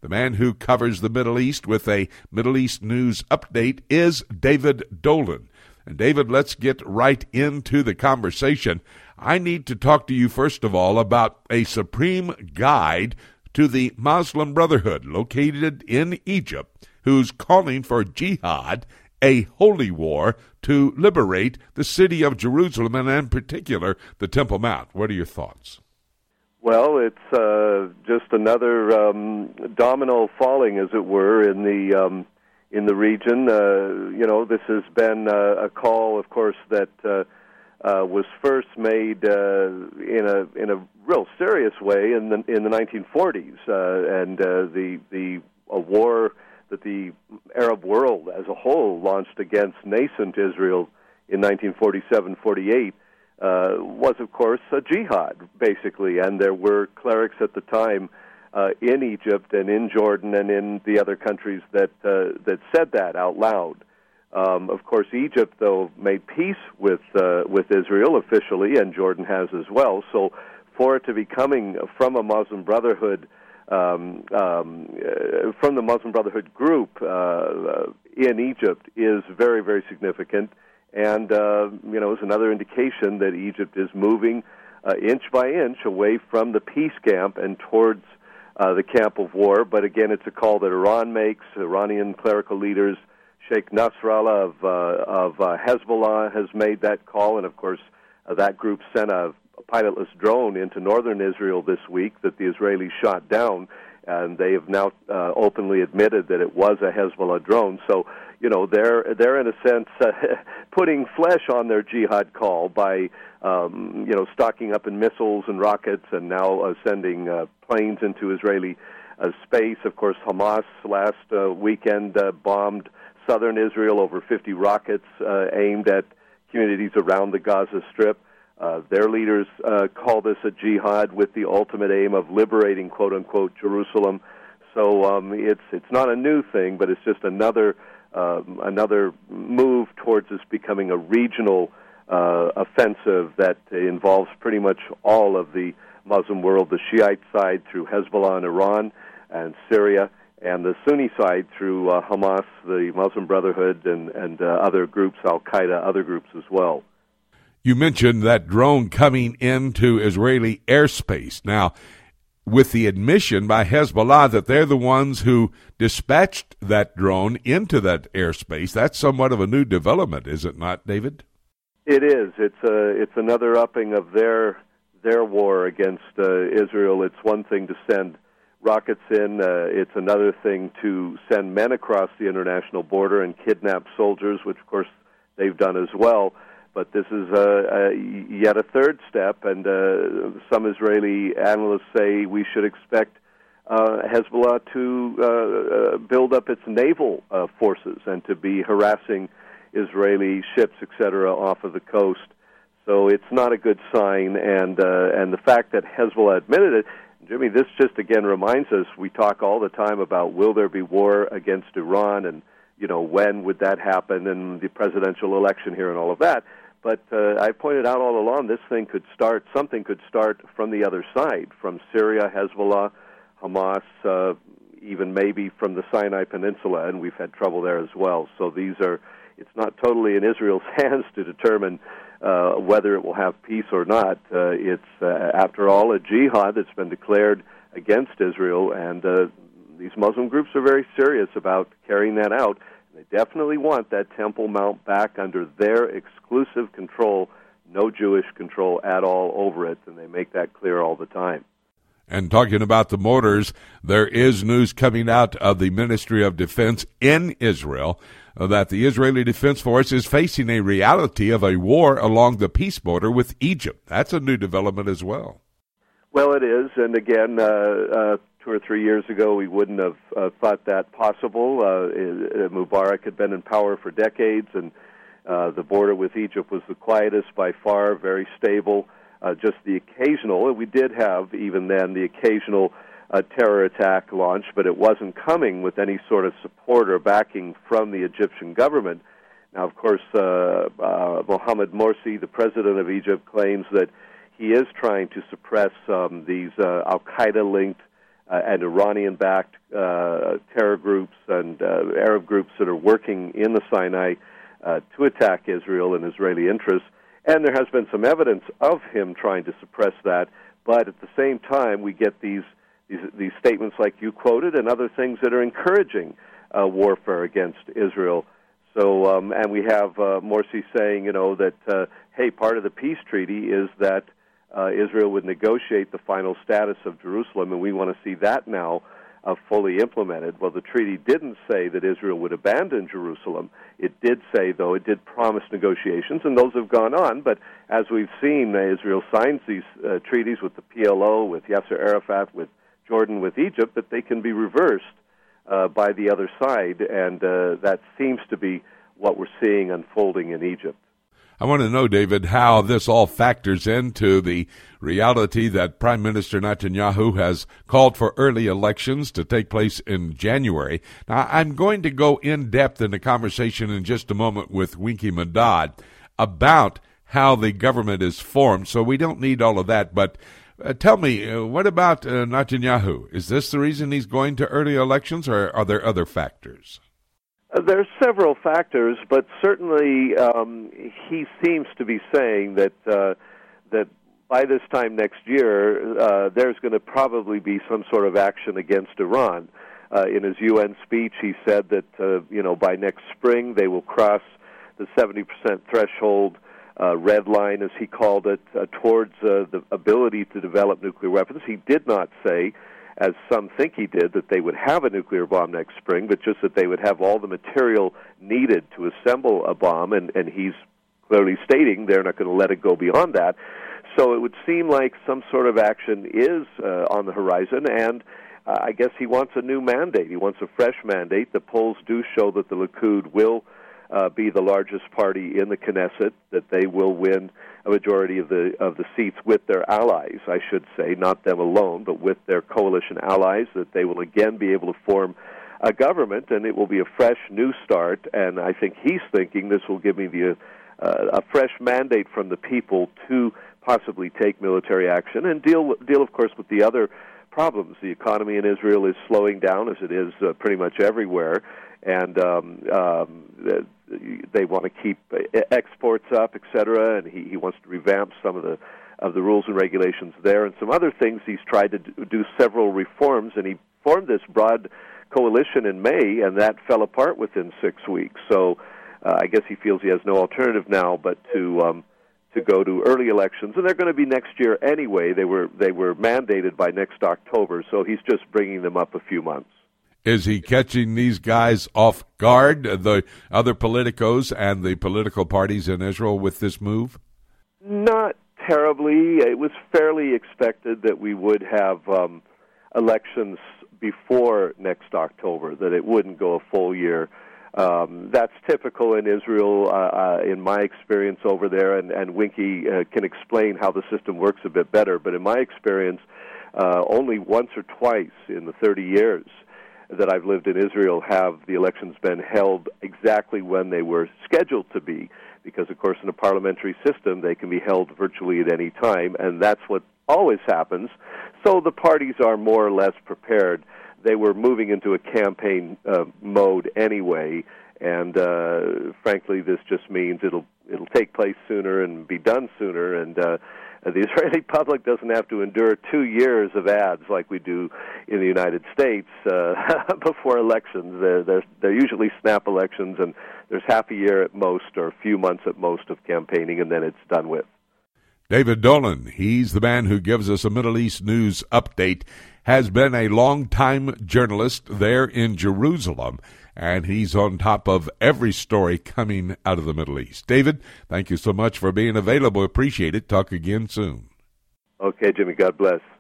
The man who covers the Middle East with a Middle East news update is David Dolan. And David, let's get right into the conversation. I need to talk to you, first of all, about a supreme guide to the Muslim Brotherhood located in Egypt, who's calling for jihad, a holy war, to liberate the city of Jerusalem, and in particular, the Temple Mount. What are your thoughts? Well, it's just another domino falling, as it were, in the region. This has been a call, of course, that was first made in a real serious way in the 1940s, and the war that the Arab world as a whole launched against nascent Israel in 1947-48 was, of course, a jihad, basically, and there were clerics at the time in Egypt and in Jordan and in the other countries that said that out loud. Of course, Egypt, though, made peace with Israel officially, and Jordan has as well. So, for it to be coming from a Muslim Brotherhood, from the Muslim Brotherhood group in Egypt, is very, very significant. And, is another indication that Egypt is moving inch by inch away from the peace camp and towards the camp of war. But again, it's a call that Iran makes. Iranian clerical leaders, Sheikh Nasrallah of Hezbollah has made that call. And, of course, that group sent a pilotless drone into northern Israel this week that the Israelis shot down. And they have now openly admitted that it was a Hezbollah drone. So, they're in a sense putting flesh on their jihad call by, stocking up in missiles and rockets and now sending planes into Israeli space. Of course, Hamas last weekend bombed southern Israel, over 50 rockets aimed at communities around the Gaza Strip. Their leaders call this a jihad with the ultimate aim of liberating, quote-unquote, Jerusalem. So it's not a new thing, but it's just another move towards this becoming a regional offensive that involves pretty much all of the Muslim world, the Shiite side through Hezbollah and Iran and Syria, and the Sunni side through Hamas, the Muslim Brotherhood, and other groups, Al-Qaeda, other groups as well. You mentioned that drone coming into Israeli airspace. Now, with the admission by Hezbollah that they're the ones who dispatched that drone into that airspace, that's somewhat of a new development, is it not, David? It is. It's another upping of their war against Israel. It's one thing to send rockets in. It's another thing to send men across the international border and kidnap soldiers, which, of course, they've done as well. But this is yet a third step, and some Israeli analysts say we should expect Hezbollah to build up its naval forces and to be harassing Israeli ships, etc., off of the coast. So it's not a good sign, and the fact that Hezbollah admitted it, Jimmy, this just again reminds us, we talk all the time about will there be war against Iran, and when would that happen, and the presidential election here and all of that. But I pointed out all along, something could start from the other side, from Syria, Hezbollah, Hamas, even maybe from the Sinai Peninsula, and we've had trouble there as well. So it's not totally in Israel's hands to determine whether it will have peace or not. It's, after all, a jihad that's been declared against Israel, and these Muslim groups are very serious about carrying that out. They definitely want that Temple Mount back under their exclusive control, no Jewish control at all over it, and they make that clear all the time. And talking about the mortars, there is news coming out of the Ministry of Defense in Israel that the Israeli Defense Force is facing a reality of a war along the peace border with Egypt. That's a new development as well. Well, it is, and again, 2 or 3 years ago, we wouldn't have thought that possible. Mubarak had been in power for decades, and the border with Egypt was the quietest by far, very stable. Just the occasional, we did have, even then, the occasional terror attack launch, but it wasn't coming with any sort of support or backing from the Egyptian government. Now, of course, Mohamed Morsi, the president of Egypt, claims that he is trying to suppress these Al-Qaeda-linked and Iranian-backed terror groups and Arab groups that are working in the Sinai to attack Israel and Israeli interests. And there has been some evidence of him trying to suppress that, but at the same time, we get these statements like you quoted and other things that are encouraging warfare against Israel. So, and we have Morsi saying, that, hey, part of the peace treaty is that Israel would negotiate the final status of Jerusalem, and we want to see that now fully implemented. Well, the treaty didn't say that Israel would abandon Jerusalem. It did say, though, it did promise negotiations, and those have gone on. But as we've seen, Israel signs these treaties with the PLO, with Yasser Arafat, with Jordan, with Egypt, that they can be reversed by the other side, and that seems to be what we're seeing unfolding in Egypt. I want to know, David, how this all factors into the reality that Prime Minister Netanyahu has called for early elections to take place in January. Now, I'm going to go in depth in the conversation in just a moment with Winky Madad about how the government is formed, so we don't need all of that. But tell me, what about Netanyahu? Is this the reason he's going to early elections, or are there other factors? There's several factors, but certainly he seems to be saying that that by this time next year, there's going to probably be some sort of action against Iran. In his UN speech, he said that by next spring they will cross the 70% threshold, red line, as he called it, towards the ability to develop nuclear weapons. He did not say, as some think he did, that they would have a nuclear bomb next spring, but just that they would have all the material needed to assemble a bomb, and he's clearly stating they're not going to let it go beyond that. So it would seem like some sort of action is on the horizon, and I guess he wants a new mandate. He wants a fresh mandate. The polls do show that the Likud will be the largest party in the Knesset, that they will win a majority of the seats with their allies, I should say, not them alone, but with their coalition allies, that they will again be able to form a government, and it will be a fresh new start. And I think he's thinking this will give me a fresh mandate from the people to possibly take military action and deal, of course, with the other problems. The economy in Israel is slowing down, as it is pretty much everywhere, and they want to keep exports up, etc., and he wants to revamp some of the rules and regulations there, and some other things. He's tried to do several reforms, and he formed this broad coalition in May, and that fell apart within 6 weeks. So I guess he feels he has no alternative now but to go to early elections, and they're going to be next year anyway. They were mandated by next October, so he's just bringing them up a few months. Is he catching these guys off guard, the other politicos and the political parties in Israel, with this move? Not terribly. It was fairly expected that we would have elections before next October, that it wouldn't go a full year. That's typical in Israel, in my experience over there, and Winky can explain how the system works a bit better. But in my experience, only once or twice in the 30 years that I've lived in Israel have the elections been held exactly when they were scheduled to be, because, of course, in a parliamentary system, they can be held virtually at any time, and that's what always happens. So the parties are more or less prepared. They were moving into a campaign mode anyway, and frankly, this just means it'll take place sooner and be done sooner, and the Israeli public doesn't have to endure 2 years of ads like we do in the United States before elections. They're usually snap elections, and there's half a year at most, or a few months at most, of campaigning, and then it's done with. David Dolan, he's the man who gives us a Middle East news update, has been a long-time journalist there in Jerusalem, and he's on top of every story coming out of the Middle East. David, thank you so much for being available. Appreciate it. Talk again soon. Okay, Jimmy. God bless.